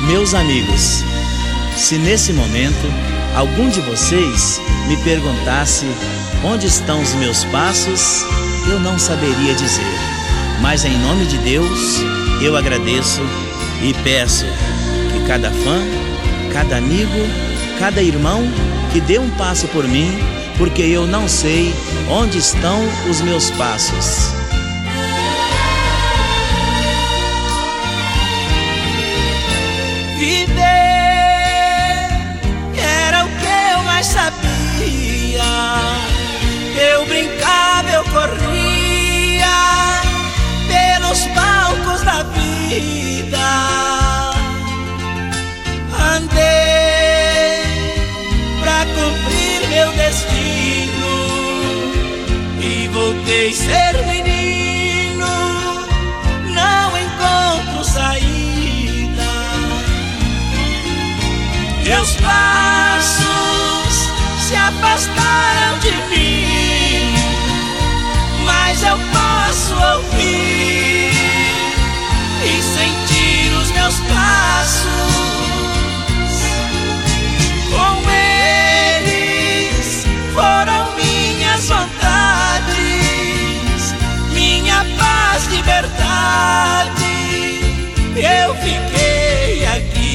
Meus amigos, se nesse momento algum de vocês me perguntasse onde estão os meus passos, eu não saberia dizer. Mas em nome de Deus, eu agradeço e peço que cada fã, cada amigo, cada irmão que dê um passo por mim, porque eu não sei onde estão os meus passos. Viver era o que eu mais sabia. Eu brincava, eu corria pelos palcos da vida. Andei pra cumprir meu destino e voltei a ser menino. Não encontro saída. Meus passos se afastaram de mim, mas eu posso ouvir e sentir os meus passos. Com eles foram minhas vontades, minha paz, liberdade. Eu fiquei aqui.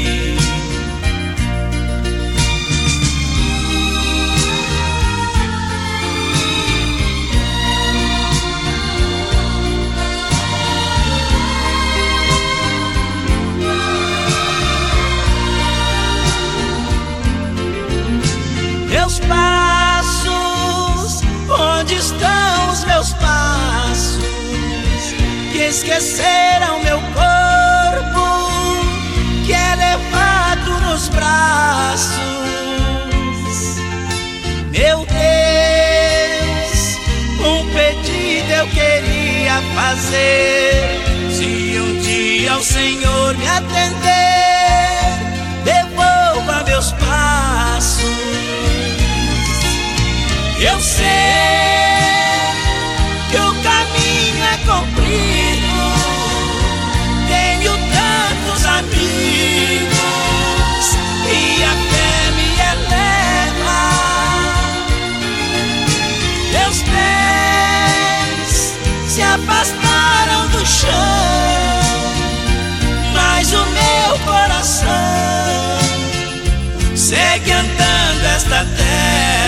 Meus passos, onde estão os meus passos, que esqueceram meu corpo, que é levado nos braços? Meu Deus, um pedido eu queria fazer. Se um dia o Senhor me atender, devolva meus passos. Eu sei que o caminho é comprido, tenho tantos amigos e a fé me eleva. Meus pés se afastaram do chão, mas o meu coração segue andando esta terra.